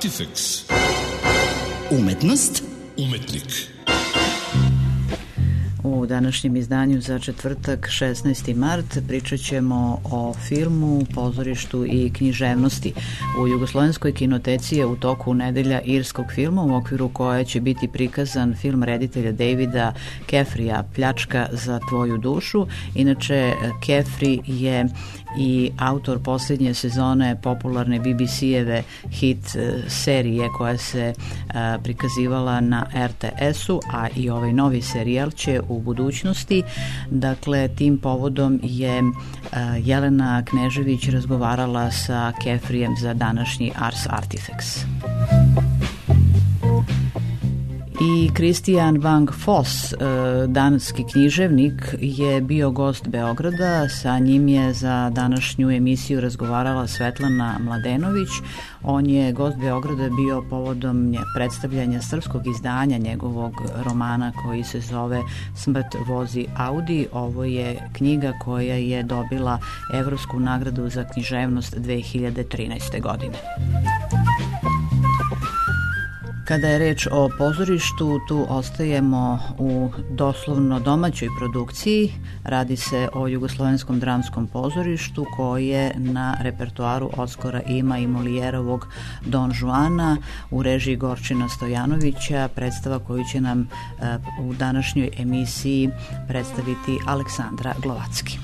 Artifex. Umetnost. Umetnik. U današnjem izdanju za četvrtak 16. mart pričat ćemo o filmu, pozorištu i književnosti. U Jugoslovenskoj kinoteci je u toku nedelja irskog filma u okviru koje će biti prikazan film reditelja Davida Kefrija Pljačka za tvoju dušu. Inače, Kefri je i autor posljednje sezone popularne BBC-eve hit serije koja se prikazivala na RTS-u, a i ovaj novi serijal će u budućnosti. Dakle, tim povodom je Jelena Knežević razgovarala sa Kefrijem za današnji Ars Artifex. I Christian Vang Foss, danski književnik, je bio gost Beograda. Sa njim je za današnju emisiju razgovarala Svetlana Mladenović. On je gost Beograda bio povodom predstavljanja srpskog izdanja njegovog romana koji se zove Smrt vozi Audi. Ovo je knjiga koja je dobila Evropsku nagradu za književnost 2013. godine. Kada je reč o pozorištu, tu ostajemo u doslovno domaćoj produkciji. Radi se o Jugoslovenskom dramskom pozorištu koje na repertoaru odskora ima i Molijerovog Don Juana u režiji Gorčina Stojanovića, predstava koju će nam u današnjoj emisiji predstaviti Aleksandra Glovacki.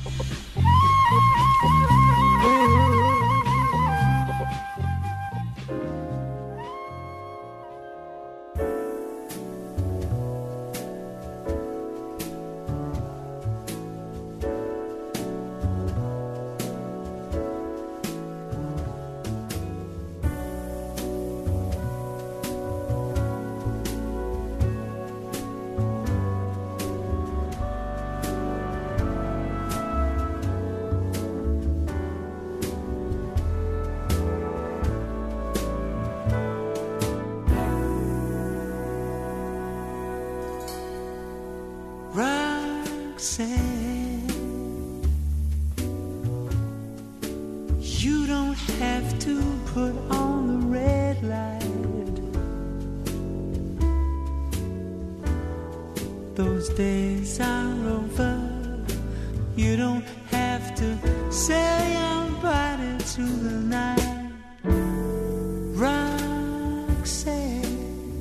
You don't have to put on the red light. Those days are over. You don't have to sell your body to the night. Roxanne,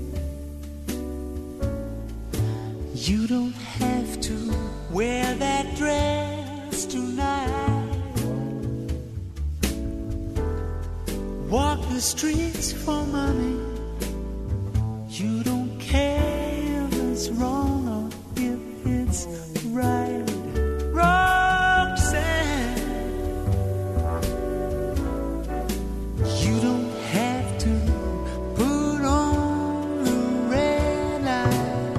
you don't have to wear that dress tonight. Walk the streets for money. You don't care if it's wrong or if it's right. Roxanne, you don't have to put on the red light.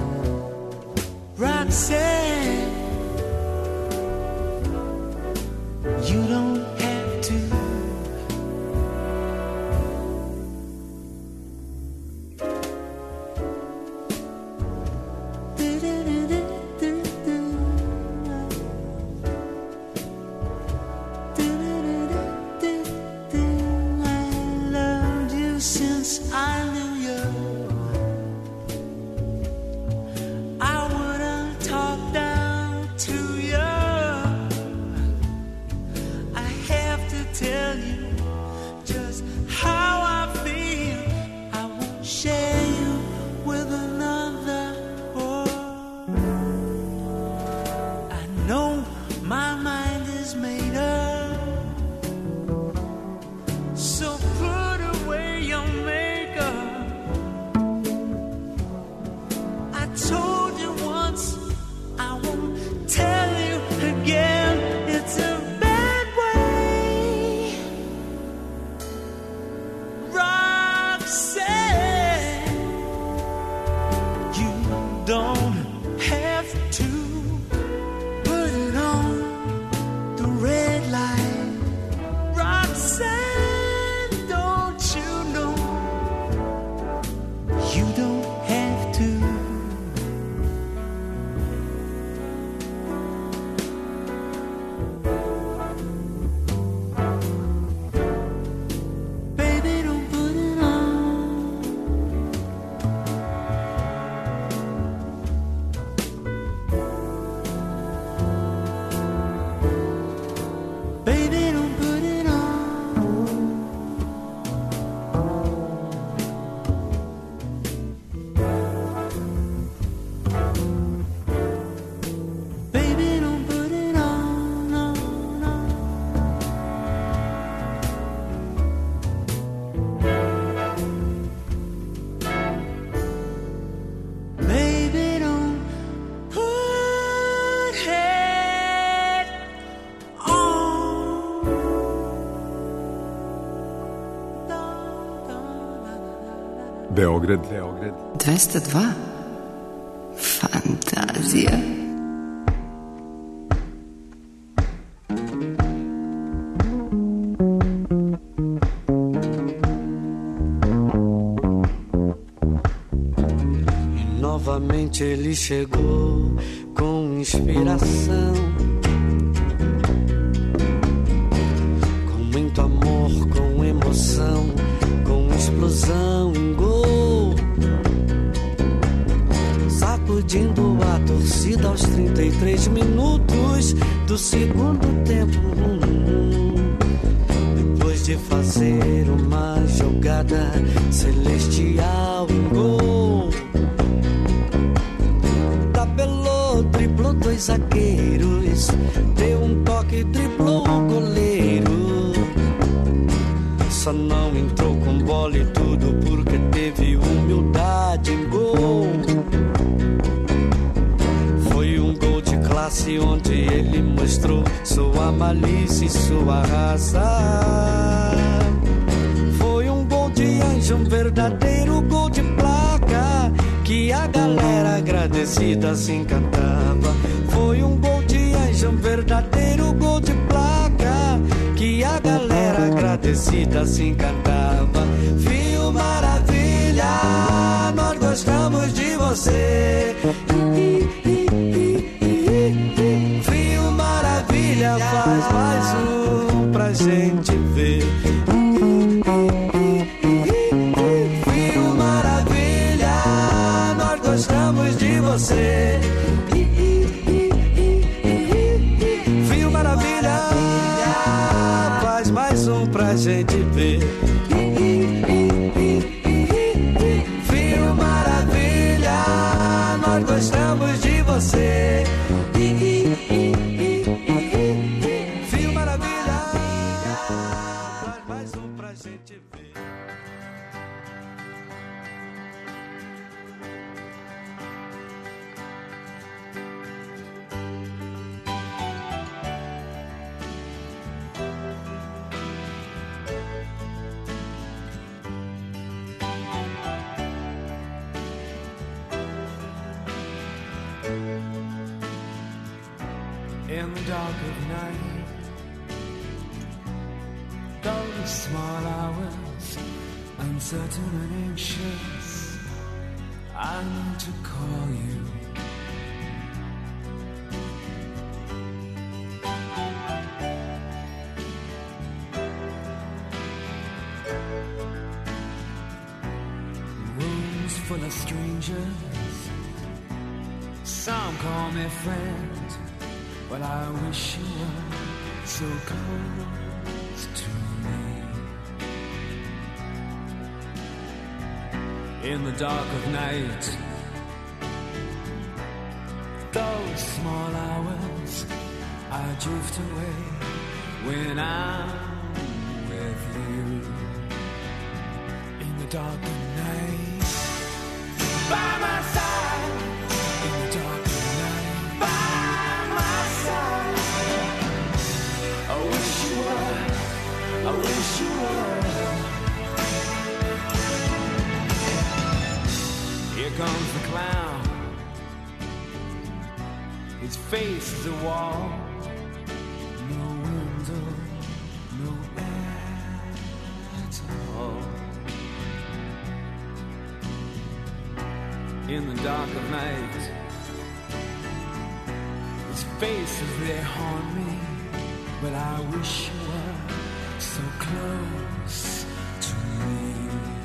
Roxanne, you don't have to. Baby, don't put it on. Baby, don't put it on, no, no. Baby, don't put it on. Beograd 202. Fantazija. E novamente ele chegou com inspiração, com muito amor, com emoção, com explosão em gol, sacudindo a torcida aos 33 minutos do segundo tempo. Depois de fazer uma jogada celestial em gol, tabelou, driblou dois zagueiros, deu um toque, driblou o goleiro. Só não entrou com bola e tudo porque teve humildade em gol. Foi um gol de classe onde ele mostrou sua malícia e sua raça. Foi um gol de anjo, um verdadeiro gol de placa, que a galera agradecida se encantava. Foi um gol de anjo, um verdadeiro gol de placa, que a galera agradecida se encantava. Fio Maravilha, nós gostamos de você. Fio Maravilha, faz mais um pra gente ver. Fio Maravilha, nós gostamos de você. Fio Maravilha, faz mais um pra gente ver. Fio Maravilha, nós gostamos de você. Fio Maravilha, faz mais um pra gente ver. In the dark of night, those small hours, uncertain and anxious, I need to call you. Rooms full of strangers, some call me friend, but I wish you were so close to me. In the dark of night, those small hours, I drift away when I'm with you. In the dark of night, by my side. In the dark of night, by my side. I wish you were, I wish you were. Here comes the clown, his face is a wall, no window, no air at all. In the dark of night, his faces they haunt me, but I wish you were so close to me.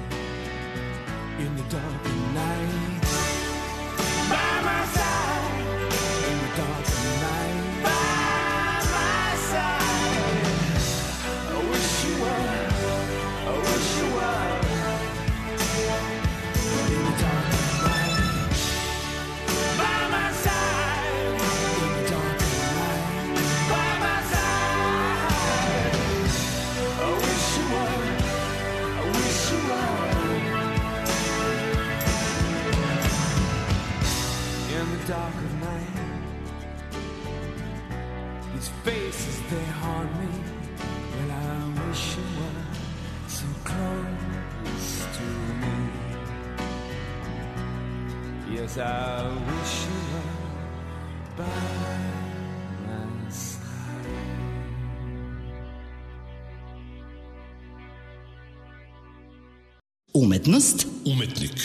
In the dark of night, by my side. In the dark of night, by my side. 'cause I wish you were by my side. Umetnost, umetnik.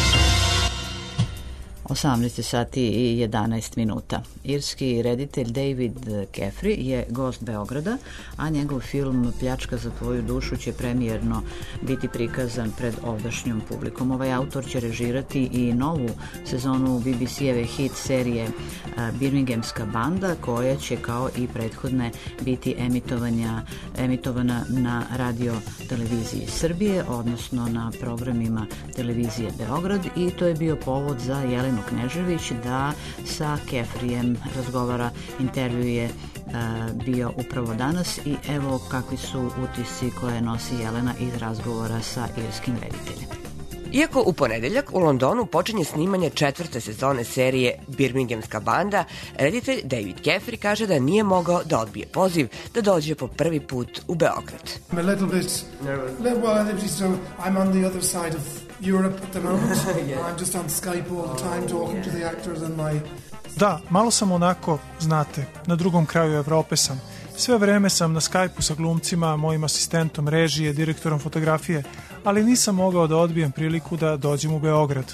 18 sati i 11 minuta. Irski reditelj David Caffrey je gost Beograda, a njegov film Pljačka za tvoju dušu će premijerno biti prikazan pred ovdašnjom publikom. Ovaj autor će režirati i novu sezonu BBC-eve hit serije Birminghamska banda, koja će kao i prethodne biti emitovana na radio televiziji Srbije, odnosno na programima televizije Beograd, i to je bio povod za Jelenu Knežević da sa Caffreyem razgovara. Intervju je bio upravo danas i evo kakvi su utisci koje nosi Jelena iz razgovora sa irskim rediteljem. Iako u ponedeljak u Londonu počinje snimanje 4. sezone serije Birminghamska banda, reditelj David Caffrey kaže da nije mogao da odbije poziv da dođe po prvi put u Beograd. I'm a little bit nervous. I'm on the other side of Europe at the moment. I'm just on Skype all the time talking to the actors and my... Da, malo sam onako, znate, na drugom kraju Evrope sam. Sve vreme sam na Skype-u sa glumcima, mojim asistentom režije, direktorom fotografije, ali nisam mogao da odbijem priliku da dođem u Beograd.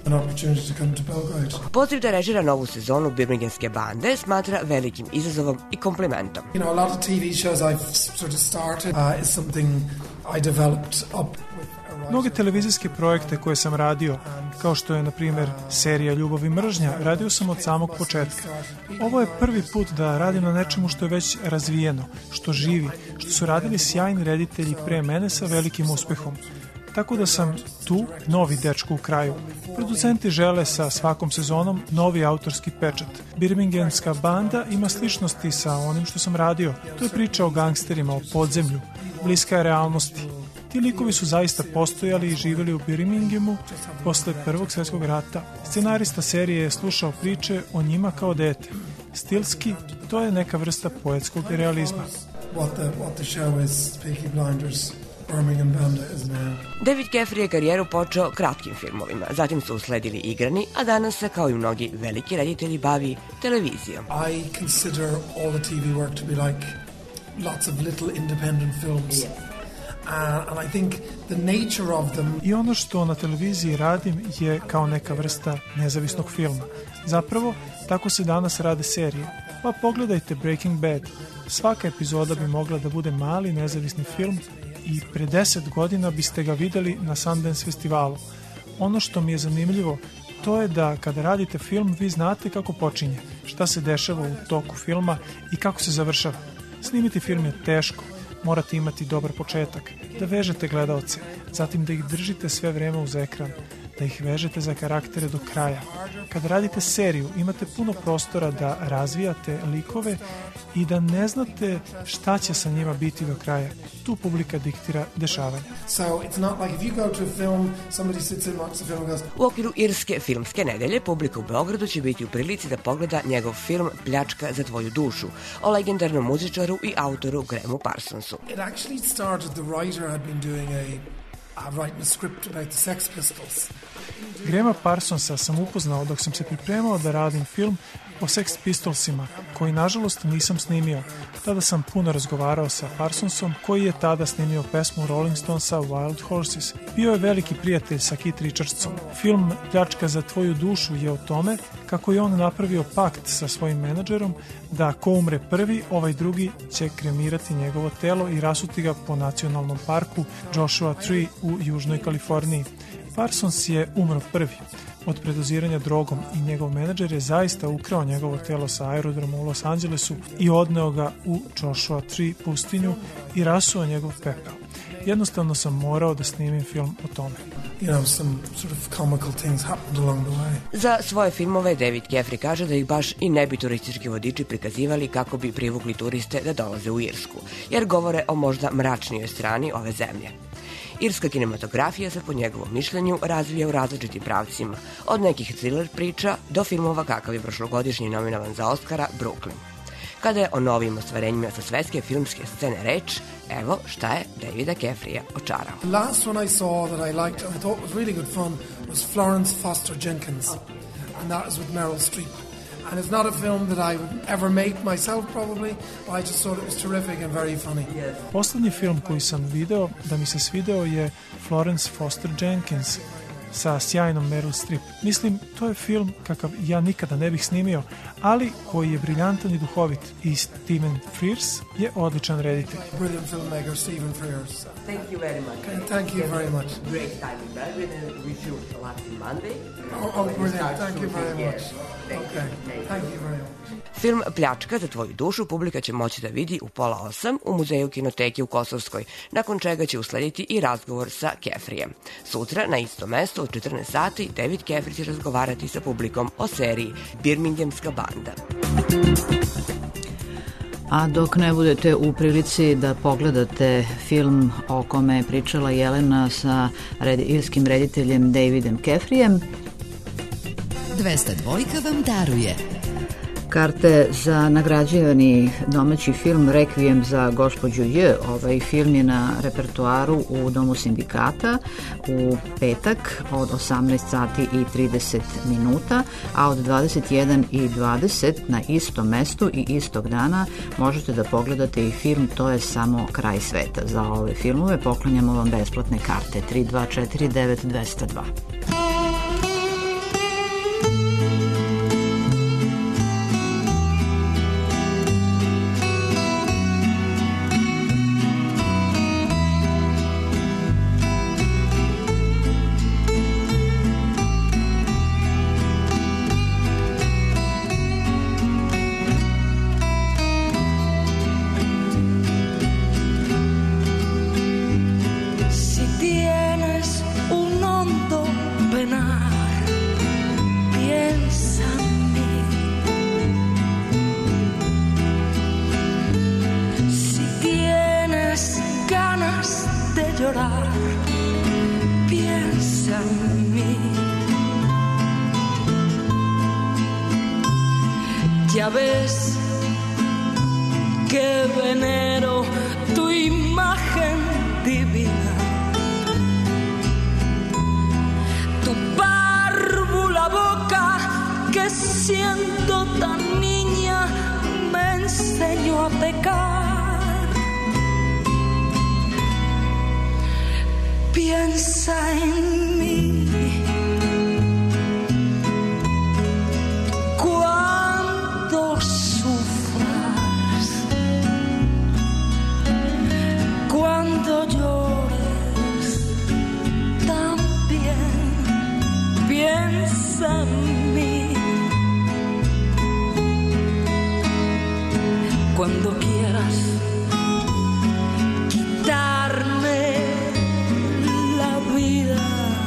Poziv da režira novu sezonu Birminghamske bande smatra velikim izazovom i komplimentom. You know, a lot of TV shows I've sort of started is something I developed up with. Mnoge televizijske projekte koje sam radio, kao što je, na primjer, serija Ljubav i mržnja, radio sam od samog početka. Ovo je prvi put da radim na nečemu što je već razvijeno, što živi, što su radili sjajni reditelji pre mene sa velikim uspehom. Tako da sam tu novi dečko u kraju. Producenti žele sa svakom sezonom novi autorski pečat. Birminghamska banda ima sličnosti sa onim što sam radio. To je priča o gangsterima, o podzemlju, bliska je realnosti. Ti likovi su zaista postojali i živjeli u Birminghamu posle Prvog svjetskog rata. Scenarista serije je slušao priče o njima kao dete. Stilski, to je neka vrsta poetskog realizma. What the show is, Peaky Blinders, Birmingham Banda is now. David Caffrey je karijeru počeo kratkim filmovima, zatim su usledili igrani, a danas se, kao i mnogi veliki reditelji, bavi televizijom. I consider all the TV work to be like lots of little independent films. And I think the nature of them... I ono što na televiziji radim je kao neka vrsta nezavisnog filma. Zapravo, tako se danas rade serije. Pa pogledajte Breaking Bad. Svaka epizoda bi mogla da bude mali nezavisni film i pre 10 godina biste ga videli na Sundance festivalu. Ono što mi je zanimljivo, to je da kada radite film, vi znate kako počinje, šta se dešava u toku filma i kako se završava. Snimiti film je teško. Morate imati dobar početak, da vežete gledaoce, zatim da ih držite sve vreme uz ekran, da ih vežete za karaktere do kraja. Kada radite seriju, imate puno prostora da razvijate likove i da ne znate šta će sa njima biti do kraja. Tu publika diktira dešavanja. U okviru Irske filmske nedelje publika u Beogradu će biti u prilici da pogleda njegov film Pljačka za tvoju dušu o legendarnom muzičaru i autoru Grahamu Parsonsu. It actually started, the writer had been doing writing a script about the Sex Pistols. Grahama Parsonsa sam upoznao dok sam se pripremao da radim film o Sex Pistolsima, koji nažalost nisam snimio. Tada sam puno razgovarao sa Parsonsom, koji je tada snimio pesmu Rolling Stonesa Wild Horses. Bio je veliki prijatelj sa Keith Richardsom. Film Pljačka za tvoju dušu je o tome kako je on napravio pakt sa svojim menadžerom da ko umre prvi, ovaj drugi će kremirati njegovo telo i rasuti ga po nacionalnom parku Joshua Tree u Južnoj Kaliforniji. Parsons je umro prvi od predoziranja drogom i njegov menadžer je zaista ukrao njegovo telo sa aerodroma u Los Angelesu i odneo ga u Joshua Tree pustinju i rasuo njegov pepeo. Jednostavno sam morao da snimim film o tome. Some sort of comical things happened along the way. Za svoje filmove David Caffrey kaže da ih baš i ne bi turistički vodiči prikazivali kako bi privukli turiste da dolaze u Irsku, jer govore o možda mračnijoj strani ove zemlje. Irska kinematografija se po njegovom mišljenju razvija u različitim pravcima, od nekih thriller priča do filmova kakav je prošlogodišnji nominovan za Oscara Brooklyn. Kada je o novim ostvarenjima sa svetske filmske scene reč, evo šta je Davida Caffreya očarao. The last one I saw that I liked and I thought was really good fun was Florence Foster Jenkins. and that is with Meryl Streep. And it's not a film that I would ever make myself probably, but I just thought it was terrific and very funny. Poslednji film koji sam video da mi se svideo je Florence Foster Jenkins sa sjajnom Meryl Streep. Mislim, to je film kakav ja nikada ne bih snimio, ali koji je briljantan i duhovit. I Stephen Frears je odličan reditelj. Brilliant filmmaker Stephen Frears. Thank you very much. Okay, thank you very much. Great time in Belgrade and wish you a lucky Monday. Oh, brilliant. Thank you very much. Okay, thank you very much. Film Pljačka za tvoju dušu publika će moći da vidi u 7:30 u Muzeju kinoteke u Kosovskoj, nakon čega će uslediti i razgovor sa Kefrijem. Sutra na isto mesto u 14 sati David Kefri će razgovarati sa publikom o seriji Birminghamska banda. A dok ne budete u prilici da pogledate film o kome je pričala Jelena sa irskim rediteljem Davidem Kefrijem, 202 vam daruje karte za nagrađivani domaći film Rekvijem za gospođu J. Ovaj film je na repertuaru u Domu sindikata u petak od 18 sati i 30 minuta, a od 21:20 na istom mestu i istog dana možete da pogledate i film To je samo kraj sveta. Za ove filmove poklanjamo vam besplatne karte 3249-202. Ya ves que venero tu imagen divina, tu párvula boca que siendo tan niña me enseñó a pecar. Piensa en mí. Cuando llores también piensa en mí. Cuando quieras quitarme la vida,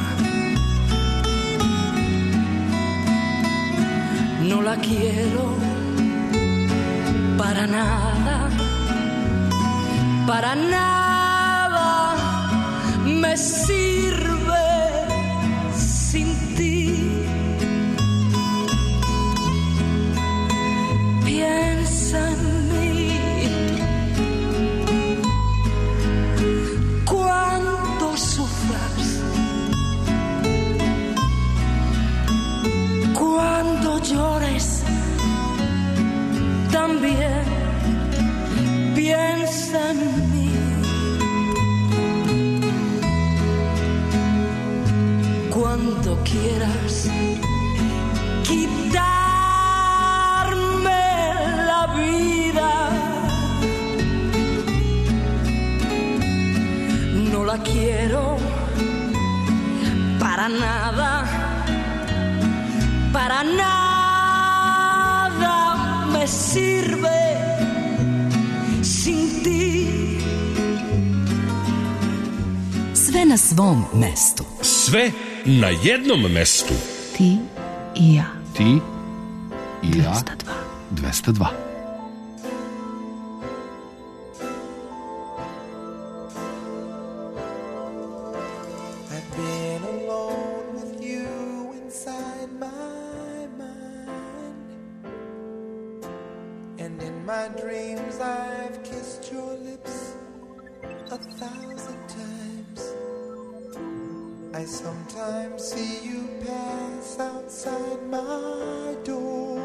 no la quiero para nada, para nada me sirve sin ti. Piensa en mí cuando sufras, cuando llores también. Piensa en mí. Cuando quieras quitarme la vida, no la quiero para nada, para nada me sirve sin ti. Sve na svom mestu. Sve na jednom mestu. Ti i ja. Ti i ja. 202. 202. I sometimes see you pass outside my door.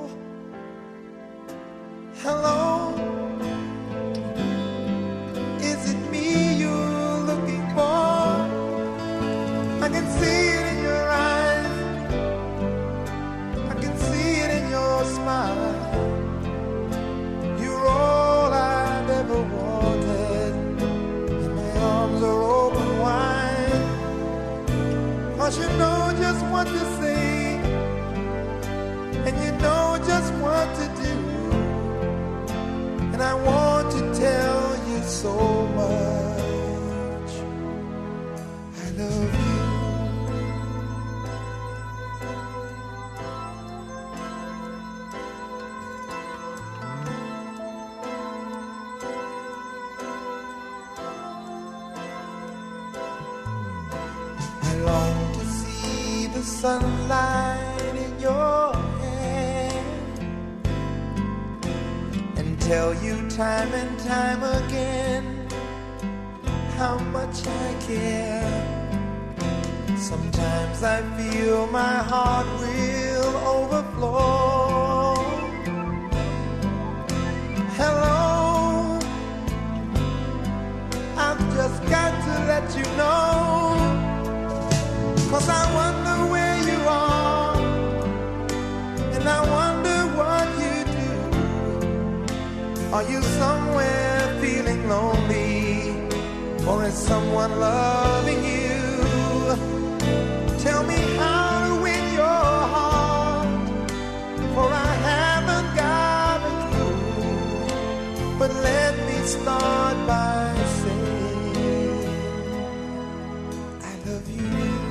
Hello, is it me you're looking for? I can see it in your eyes, I can see it in your smile. You're all I've ever wanted, and my arms are open wide. 'Cause you know just what to say, and you know just what to do. And I want to tell you so much. I love you. I long to see the sunlight in your tell you time and time again how much I care. Sometimes I feel my heart will overflow. Hello, I've just got to let you know, 'cause I wonder where you are, and I wonder what you do. Are you somewhere feeling lonely, or is someone loving you? Tell me how to win your heart, for I haven't got a clue. But let me start by saying I love you.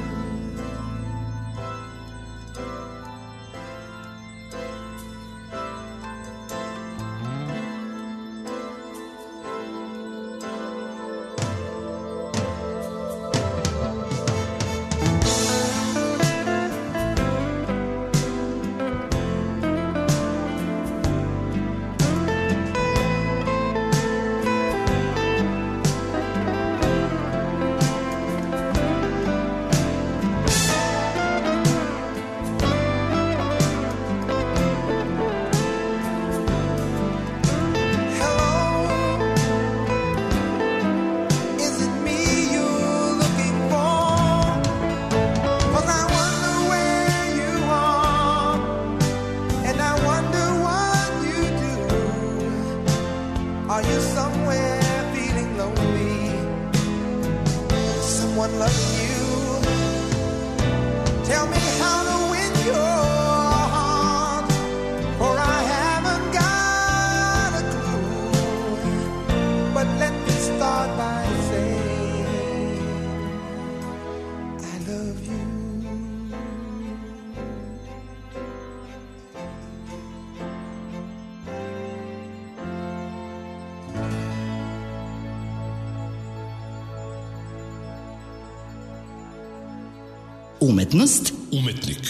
Umetnost, umetnik.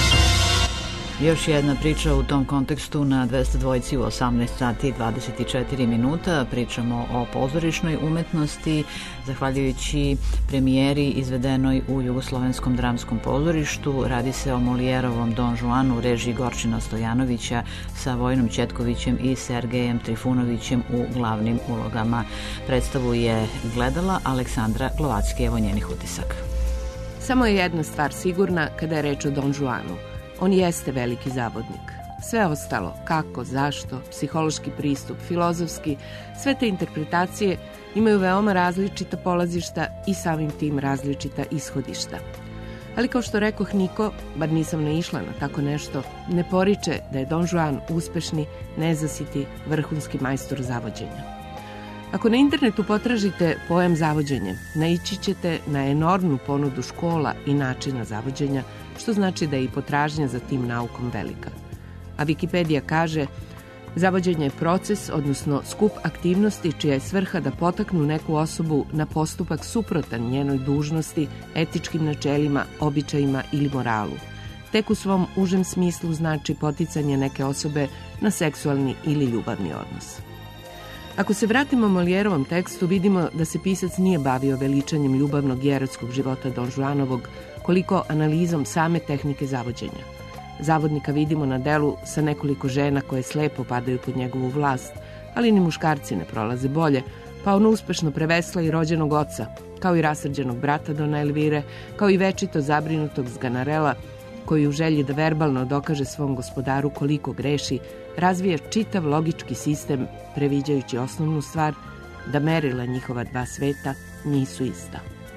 Još jedna priča u tom kontekstu na 202 u 18 sati i 24 minuta. Pričamo o pozorišnoj umetnosti, zahvaljujući premijeri izvedenoj u Jugoslovenskom dramskom pozorištu. Radi se o Molijerovom Don Juanu u režiji Gorčina Stojanovića sa Vojnom Ćetkovićem i Sergejem Trifunovićem u glavnim ulogama. Predstavu je gledala Aleksandra Glovacki, evo njenih utisaka. Samo je jedna stvar sigurna kada je reč o Don Juanu. On jeste veliki zavodnik. Sve ostalo, kako, zašto, psihološki pristup, filozofski, sve te interpretacije imaju veoma različita polazišta i samim tim različita ishodišta. Ali kao što rekoh, niko, bar nisam naišla na tako nešto, ne poriče da je Don Juan uspešni, nezasiti, vrhunski majstor zavođenja. Ako na internetu potražite pojam zavođenje, naići ćete na enormnu ponudu škola i načina zavođenja, što znači da je i potražnja za tim naukom velika. A Wikipedia kaže, zavođenje je proces, odnosno skup aktivnosti čija je svrha da potaknu neku osobu na postupak suprotan njenoj dužnosti, etičkim načelima, običajima ili moralu. Tek u svom užem smislu znači poticanje neke osobe na seksualni ili ljubavni odnos. Ako se vratimo Molièreovom tekstu, vidimo da se pisac nije bavio veličanjem ljubavnog i erotskog života Don Juanovog, koliko analizom same tehnike zavođenja. Zavodnika vidimo na delu sa nekoliko žena koje slepo padaju pod njegovu vlast, ali ni muškarci ne prolaze bolje, pa on uspešno prevesla i rođenog oca, kao i rasrđenog brata Dona Elvire, kao i večito zabrinutog Sganarela, koji u želji da verbalno dokaže svom gospodaru koliko greši, razvija čitav logički sistem, previđajući osnovnu stvar, da merila njihova dva sveta nisu ista.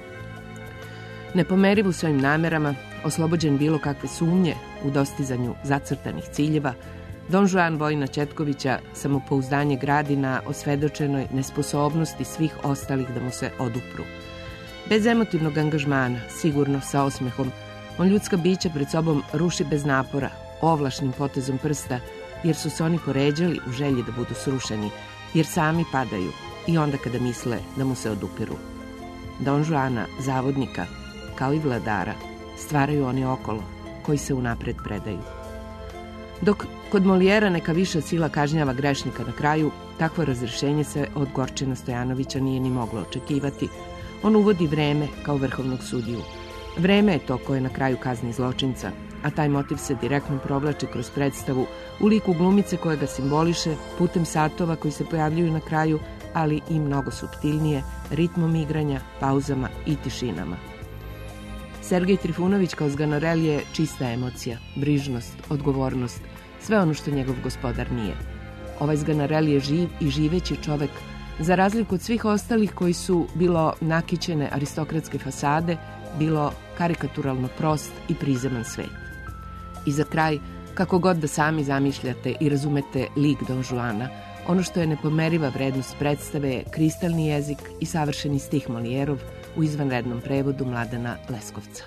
Nepomeriv u svojim namerama, oslobođen bilo kakve sumnje u dostizanju zacrtanih ciljeva, Don Juan Vojina Ćetkovića samopouzdanje gradi na osvedočenoj nesposobnosti svih ostalih da mu se odupru. Bez emotivnog angažmana, sigurno sa osmehom, on ljudska bića pred sobom ruši bez napora, ovlašnim potezom prsta, jer su se oni poređali u želji da budu srušeni, jer sami padaju i onda kada misle da mu se odupiru. Don Juana, zavodnika, kao i vladara, stvaraju oni okolo, koji se unapred predaju. Dok kod Molièra neka viša sila kažnjava grešnika na kraju, takvo razrešenje se od Gorčina Stojanovića nije ni moglo očekivati. On uvodi vreme kao vrhovnog sudiju. Vreme je to koje na kraju kazni zločinca, a taj motiv se direktno provlači kroz predstavu u liku glumice koja ga simboliše putem satova koji se pojavljuju na kraju, ali i mnogo suptilnije, ritmom igranja, pauzama i tišinama. Sergej Trifunović kao Sganarelle je čista emocija, brižnost, odgovornost, sve ono što njegov gospodar nije. Ovaj Sganarelle je živ i živeći čovek, za razliku od svih ostalih koji su bilo nakićene aristokratske fasade, bilo karikaturalno prost i prizeman svet. I za kraj, kako god da sami zamišljate i razumete lik Don Juana, ono što je nepomeriva vrednost predstave je kristalni jezik i savršeni stih Molièrov u izvanrednom prevodu Mladena Leskovca.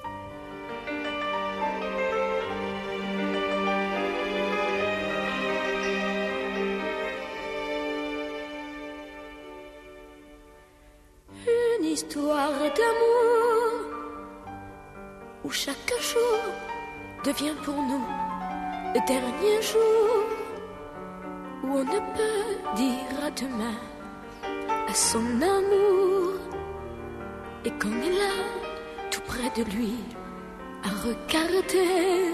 Une histoire d'amour où chaque jour devient pour nous le dernier jour, où on ne peut dire à demain à son amour, et qu'on est là tout près de lui à regarder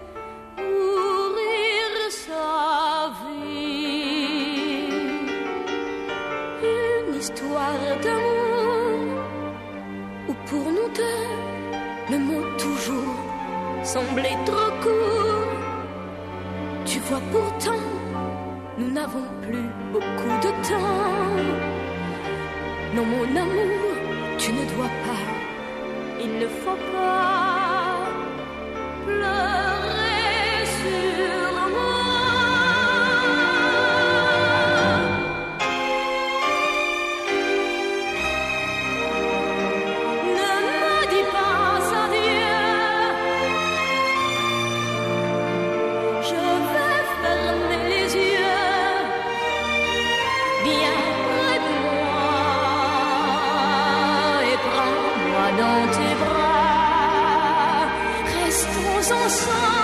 mourir sa vie. Une histoire d'amour où pour nous deux le mot toujours semblait trop court. Tu vois pourtant nous n'avons plus beaucoup de temps. Non mon amour, tu ne dois pas, il ne faut pas pleurer sur moi. Ne me dis pas adieu, je vais fermer les yeux, viens près de moi et prends-moi dans tes bras, restons ensemble.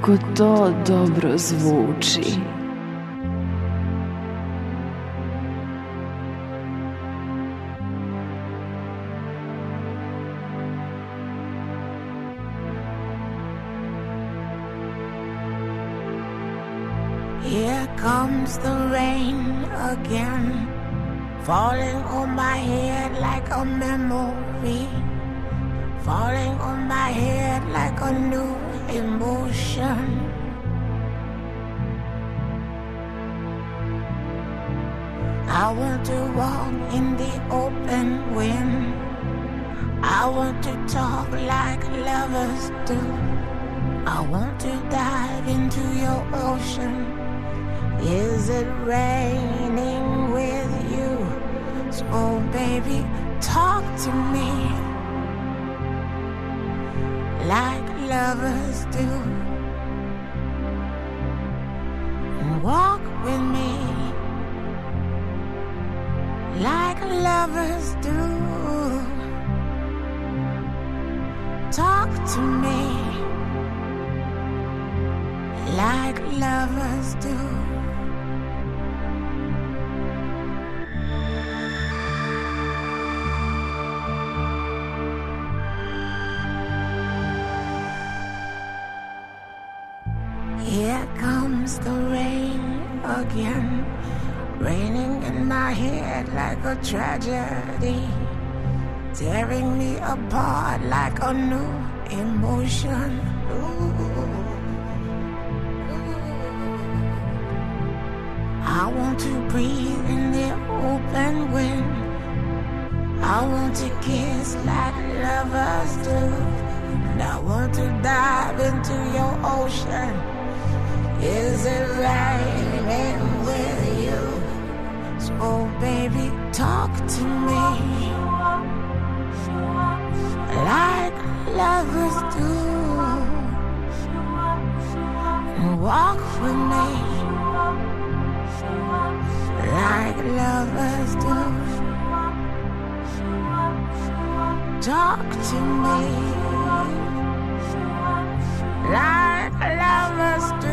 Kako to dobro zvuči. Here comes the rain again, falling on my head like a memory, falling on my head like a new emotion. I want to walk in the open wind, I want to talk like lovers do, I want to dive into your ocean. Is it raining with you? So baby, talk to me like lovers do, and walk with me like lovers do. Talk to me like lovers do. Here comes the rain again, raining in my head like a tragedy, tearing me apart like a new emotion. Ooh. I want to breathe in the open wind, I want to kiss like lovers do, and I want to dive into your ocean. Is it raining with you? So baby, talk to me like lovers do, and walk with me like lovers do. Talk to me like lovers do.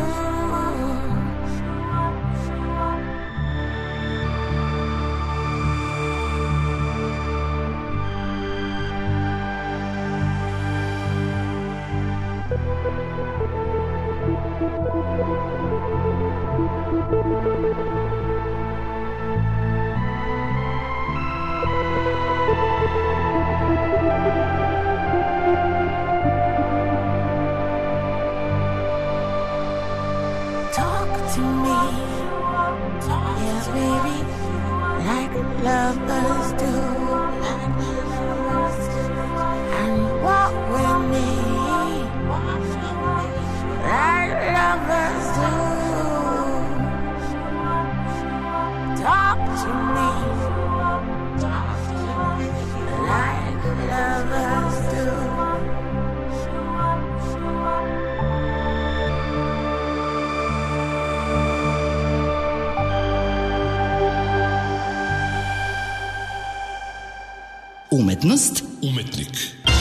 Lovers do, and walk with me like lovers do. Talk to me like lovers do. Umetnost, umetnik.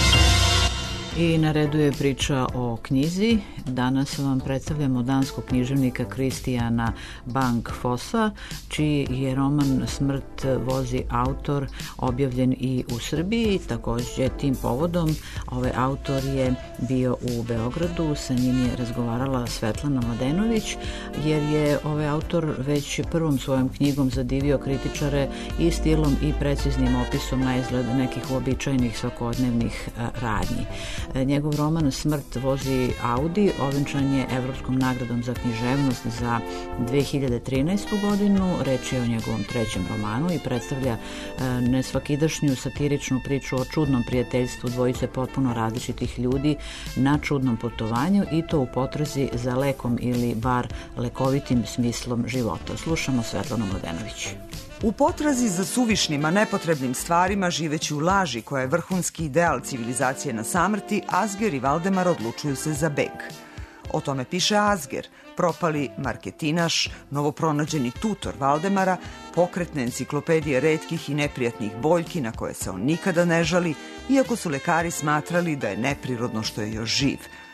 I na redu je priča o knjizi. Danas vam predstavljamo danskog književnika Kristijana Bang-Fossa, čiji je roman Smrt vozi autor objavljen i u Srbiji. Takođe tim povodom ovaj autor je bio u Beogradu, sa njim je razgovarala Svetlana Mladenović, jer je ovaj autor već prvom svojom knjigom zadivio kritičare i stilom i preciznim opisom na izgled nekih uobičajenih svakodnevnih radnji. Njegov roman Smrt vozi Audi ovenčan je Evropskom nagradom za književnost za 2013. godinu. Reč je o njegovom trećem romanu i predstavlja nesvakidašnju satiričnu priču o čudnom prijateljstvu dvojice potpuno različitih ljudi na čudnom putovanju, i to u potrazi za lekom ili bar lekovitim smislom života. Slušamo Svetlanu Mladenović. U potrazi za suvišnim, a nepotrebnim stvarima, živeći u laži koja je vrhunski ideal civilizacije na samrti, Asger i Valdemar odlučuju se za beg. O tome piše Asger, propali marketinaš, novopronađeni tutor Valdemara, pokretne enciklopedije retkih i neprijatnih boljki na koje se on nikada ne žali, iako su lekari smatrali da je neprirodno što je još živ.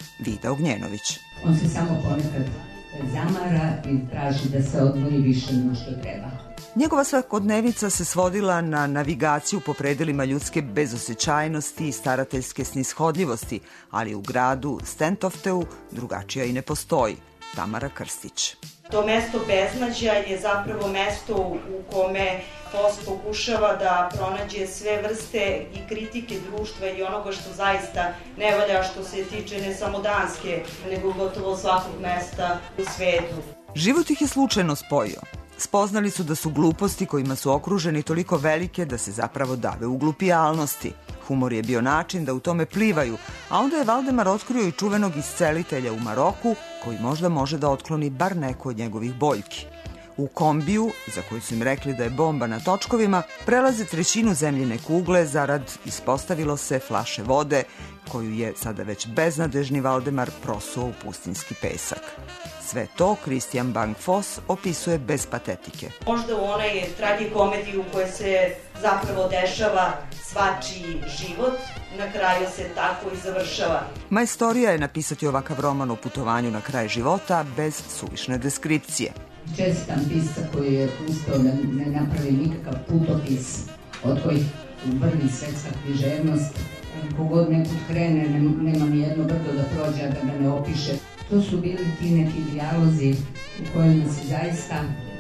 Vida Ognjenović. On se samo ponekad zamara i traži da se odmori više nego što treba. Njegova svakodnevica se svodila na navigaciju po predelima ljudske bezosećajnosti i starateljske snishodljivosti, ali u gradu Stentofteu drugačija i ne postoji. Tamara Krstić. To mesto beznađa je zapravo mesto u kome Foss pokušava da pronađe sve vrste i kritike društva i onoga što zaista ne valja, što se tiče ne samo Danske, nego gotovo svakog mesta u svetu. Život ih je slučajno spojio. Spoznali su da su gluposti kojima su okruženi toliko velike da se zapravo dave u glupijalnosti. Humor je bio način da u tome plivaju, a onda je Valdemar otkrio i čuvenog iscelitelja u Maroku, koji možda može da otkloni bar neko od njegovih boljki. U kombiju, za koju su im rekli da je bomba na točkovima, prelaze trećinu zemljine kugle zarad, ispostavilo se, flaše vode, koju je sada već beznadežni Valdemar prosuo u pustinski pesak. Sve to Christian Bang Foss opisuje bez patetike. Možda u onaj tragikomediji u kojoj se zapravo dešava svačiji život, na kraju se tako i završava. Majstorija je napisati ovakav roman o putovanju na kraj života bez suvišne deskripcije. Čestitam pisca koji je uspeo da ne napravi nikakav putopis od kojih vrvi svetska književnost. Kogod nekut krene, nema ni jedno brdo da prođe, a da ga ne opiše. To su bili ti neki dijalozi u kojima se zaista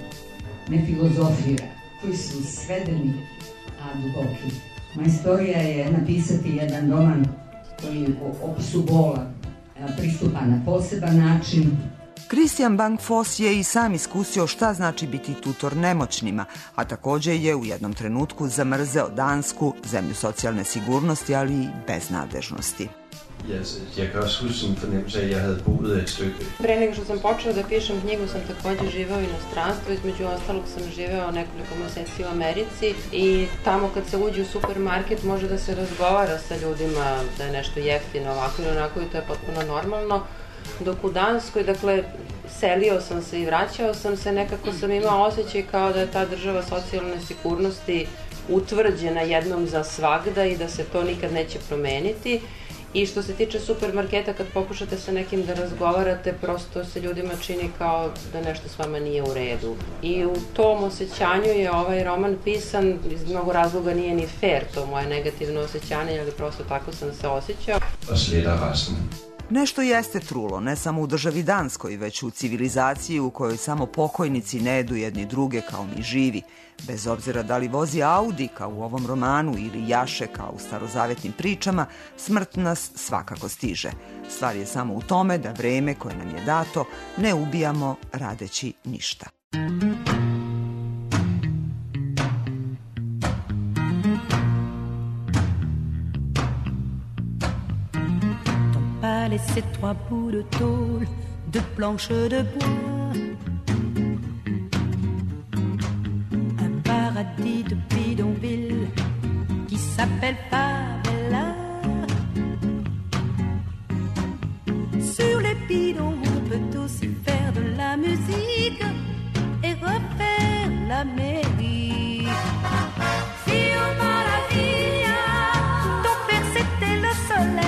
ne filozofira, koji su svedeni, a duboki. Majstorija je napisati jedan roman koji o opisu bola pristupa na poseban način. Christian Bang Foss je i sam iskusio šta znači biti tutor nemoćnima, a takođe je u jednom trenutku zamrzeo Dansku, zemlju socijalne sigurnosti, ali i beznadežnosti. Jeg kan også huske en fornemmelse af, at jeg havde boet et stykke. Pre nego što sam počela da pišem knjigu sam takođe živeo u inostranstvu, između ostalog sam živeo nekoliko meseci u Americi i tamo kad se uđe u supermarket može da se razgovara sa ljudima da je nešto jeftino ovako ili onako i to je potpuno normalno. Dok u Danskoj, dakle, selio sam se i vraćao sam se, nekako sam imao osjećaj kao da je ta država socijalne sigurnosti utvrđena jednom za svagda i da se to nikad neće promeniti. I što se tiče supermarketa, kad pokušate sa nekim da razgovarate, prosto se ljudima čini kao da nešto s vama nije u redu. I u tom osjećanju je ovaj roman pisan, iz mnogo razloga nije ni fair to moje negativno osjećanje, ali prosto tako sam se osjećao. Nešto jeste trulo, ne samo u državi Danskoj, već u civilizaciji u kojoj samo pokojnici ne jedu jedni druge kao ni živi. Bez obzira da li vozi Audi kao u ovom romanu ili jaše kao u starozavetnim pričama, smrt nas svakako stiže. Stvar je samo u tome da vreme koje nam je dato ne ubijamo radeći ništa. Ces trois bouts de tôle, de planches de bois, un paradis de bidonville qui s'appelle Favela. Sur les bidons, on peut aussi faire de la musique et refaire la mairie. Fio Maravilla, ton père c'était le soleil.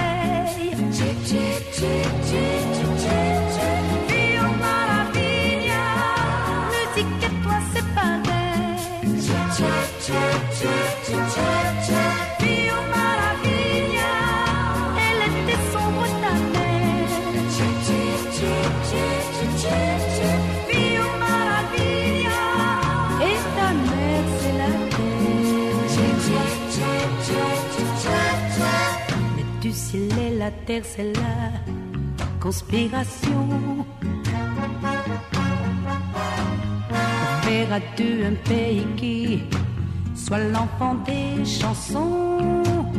Fio Maravilla, musique et toi c'est pareil. Fio Maravilla, elle était sombre ta mère. Fio Maravilla, et ta mère c'est la terre. Mais du ciel et la terre c'est la conspiration. Pour faire à deux un pays qui soit l'enfant des chansons.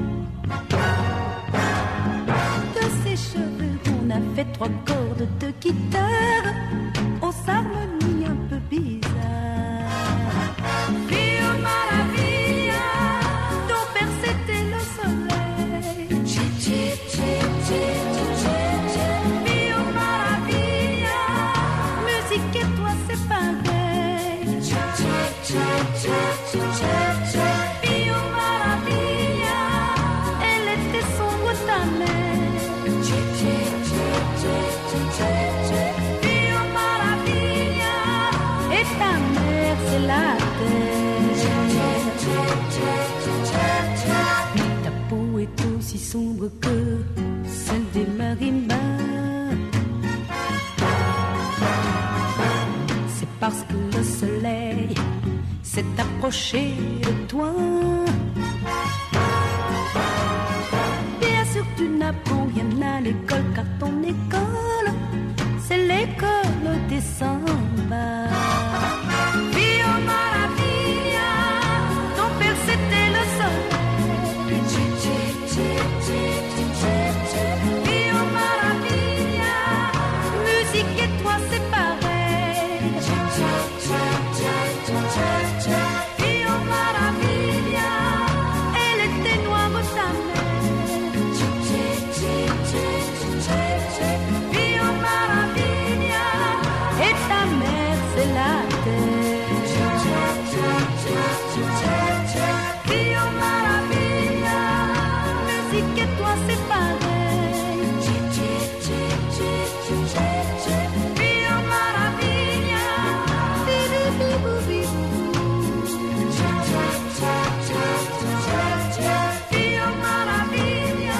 De ses cheveux on a fait trois cordes de guitare aux harmonies un peu bizarres. Fio Maravilla, ton père c'était le soleil. Fio Maravilla, musique et toi c'est pareil. Fio Maravilla, elle était sombre ta mère. sombre que celle des marimbas. C'est parce que le soleil s'est approché de toi. Bien sûr tu n'apprends rien à l'école, car ton école, c'est l'école des sambas. Vio Maravilla, ton père c'était le soleil. Vio Maravilla, musique et toi c'est pareil. Vio Maravilla, elle était noire ta mère. Vio Maravilla, et ta mère c'est la terre. Vio Maravilla, musique et toi c'est pareil. Vio Maravilla, bibou Vio Maravilla,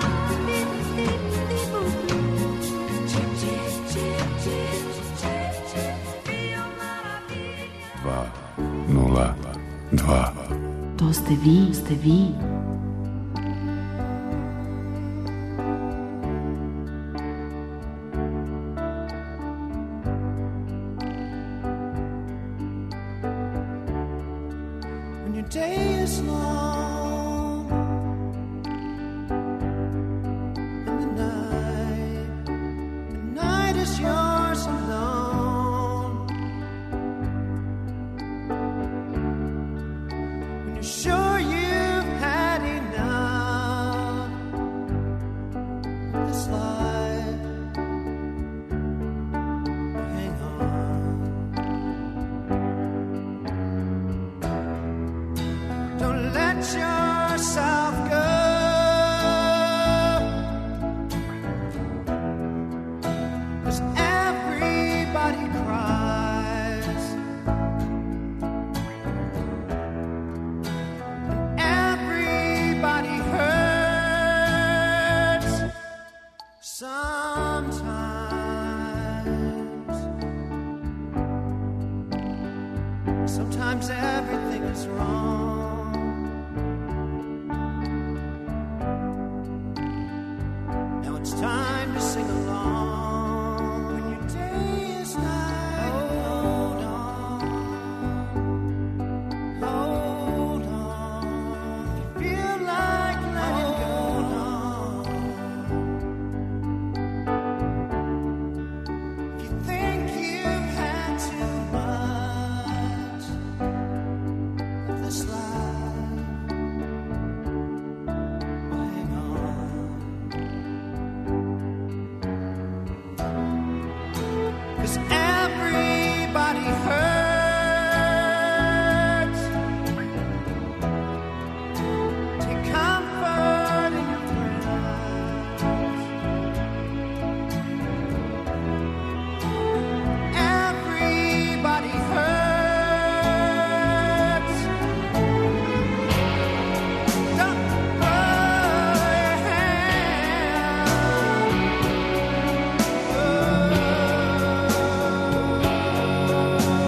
To ste vi. When your day is long and the night is yours alone. When you're sure you've had enough of this life, hang on. Don't let yourself go. 'Cause everybody cries, and everybody hurts sometimes. Sometimes everything is wrong. Now it's time to sing along. When your day is night, hold on, hold on. If you feel like letting go, if you think you've had too much of this life, hang on. 'Cause everybody hurts. Take comfort in your prayers. Everybody hurts. Don't throw your hand.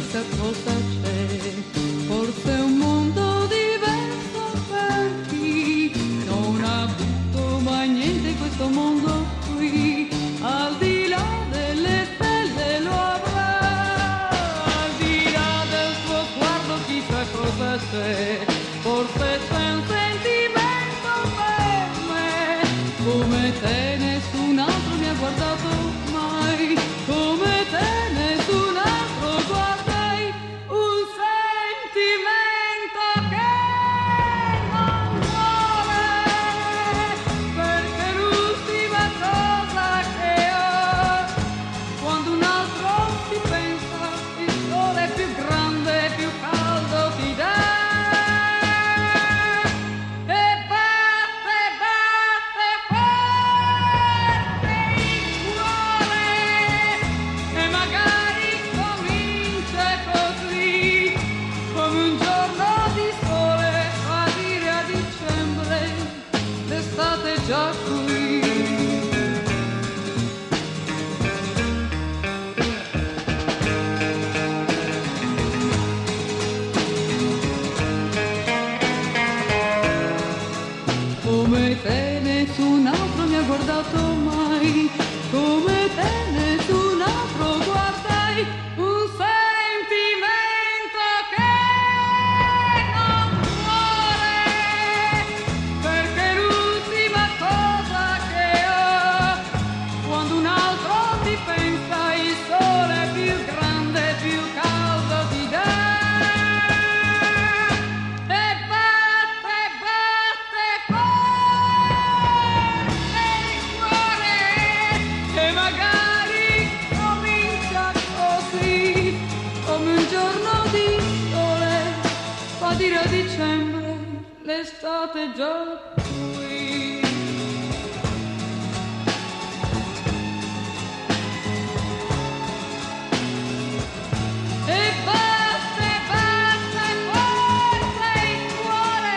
chissà cosa c'è, forse un mondo diverso per chi non ha avuto mai niente in questo mondo qui, al di là delle stelle lo avrà, al di là del suo sguardo chissà cosa c'è, forse c'è un sentimento per me, come te nessun altro mi ha guardato mai, come te nessun altro guardai, un sentimento che non muore, perché l'ultima cosa che ho, quando un altro ti pensa, il sole più grande, più caldo ti dà. Già qui. Come te nessun altro mi ha guardato mai, come te nessun altro guardai, un sentimento che non muore, perché l'ultima cosa che ho, quando un altro ti pensa, il sole più grande, più caldo ti dà. E batte, batte forte il cuore, e magari comincia così, come un giorno di sole, fa dire a dicembre, l'estate è già qui. E batte, batte forte il cuore.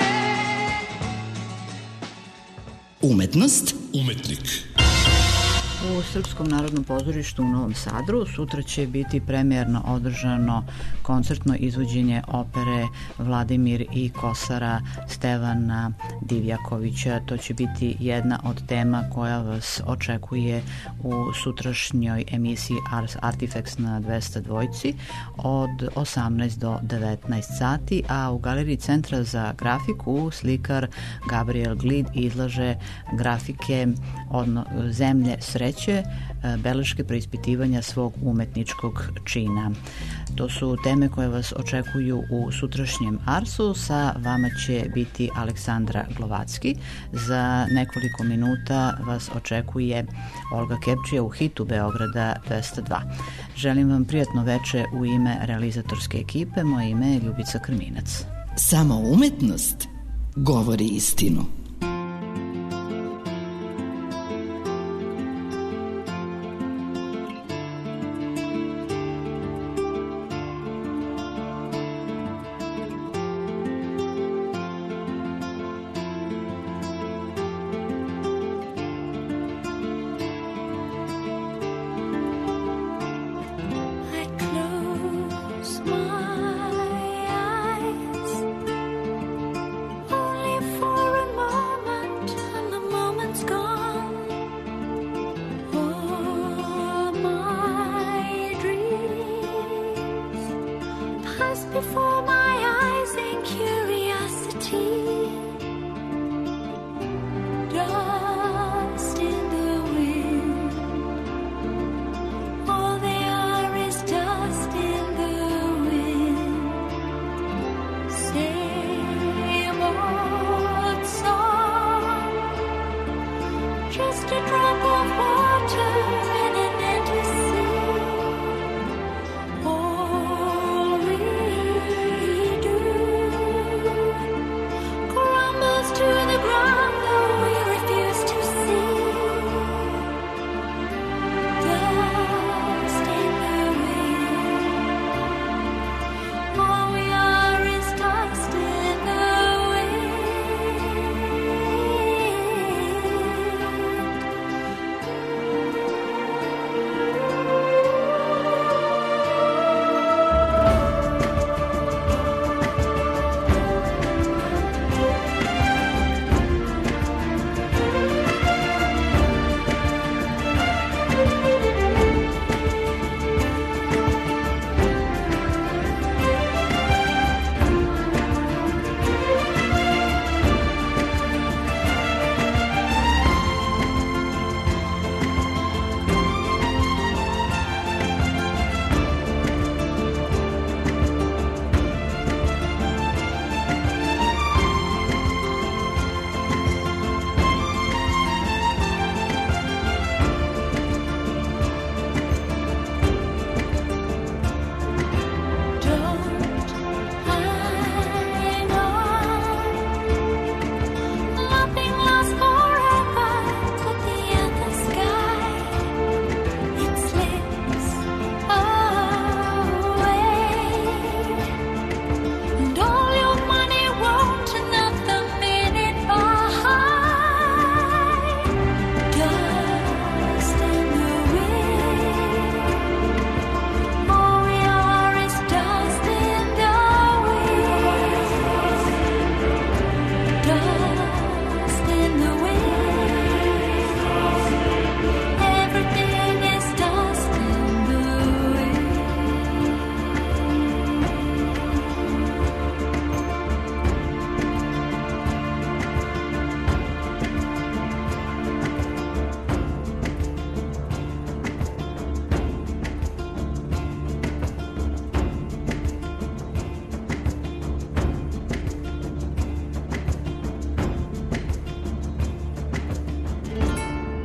Umetnost, Umetnik. U Srpskom narodnom pozorištu u Novom Sadu sutra će biti premijerno održano koncertno izvođenje opere Vladimir i Kosara Stevana Divjakovića. To će biti jedna od tema koja vas očekuje u sutrašnjoj emisiji Ars Artifacts na 202 od 18 do 19 sati, a u Galeriji Centra za grafiku slikar Gabriel Glid izlaže grafike Zemlje sreće, beleške preispitivanja svog umetničkog čina. To su teme koje vas očekuju u sutrašnjem Arsu. Sa vama će biti Aleksandra Glovacki. Za nekoliko minuta vas očekuje Olga Kepčija u hitu Beograda 202. Želim vam prijatno veče u ime realizatorske ekipe. Moje ime je Ljubica Krminac. Samo umetnost govori istinu. Only for a moment.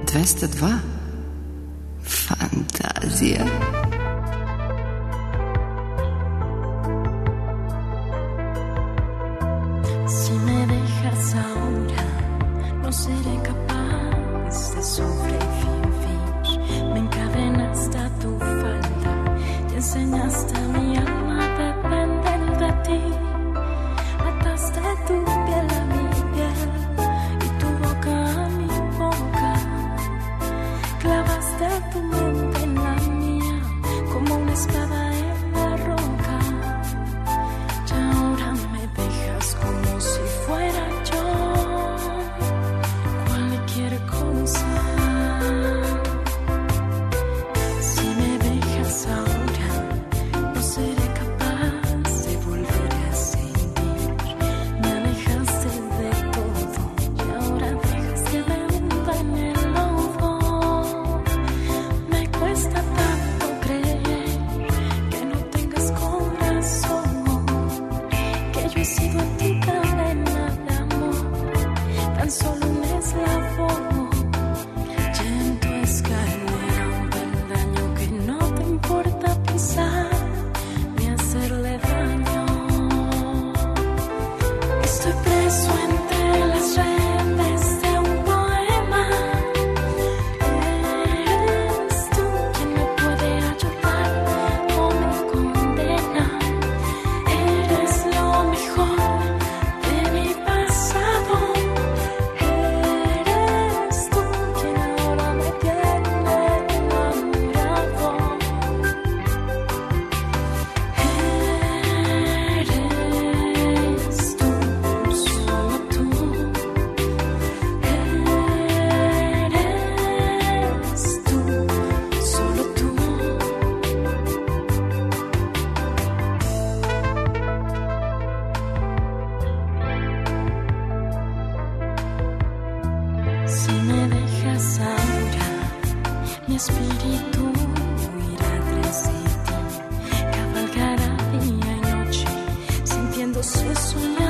202. Fantazija. Si me dejas ahora, no seré capaz de sobrevivir. Me encadenaste a tu falda y enseñaste a mi alma a depender de ti. Ataste tu piel a mi piel y tu boca a mi boca. Clavaste tu mente en la mía como una espada en la roca. Y ahora me dejas como si fuera yo cualquier cosa. Si me dejas ahora, no seré capaz de volver a sentir. Me alejaste de todo y ahora dejas que me hunda en el lodo. Me cuesta tanto creer que no tengas corazón, que yo he sido tu cadena de amor, tan solo un eslabón. Y en tu escalera un peldaño que no te importa pisar ni hacerle daño. Estoy preso entre las redes de un poema. Eres tú quien me puede ayudar o me condena. Eres lo mejor de mi pasado. Eres tú quien ahora me tiene enamorado. Eres tú, solo tú. Eres tú, solo tú. Si me dejas ahora, mi espíritu irá tras de ti, cabalgará día y noche, sintiéndose soñar.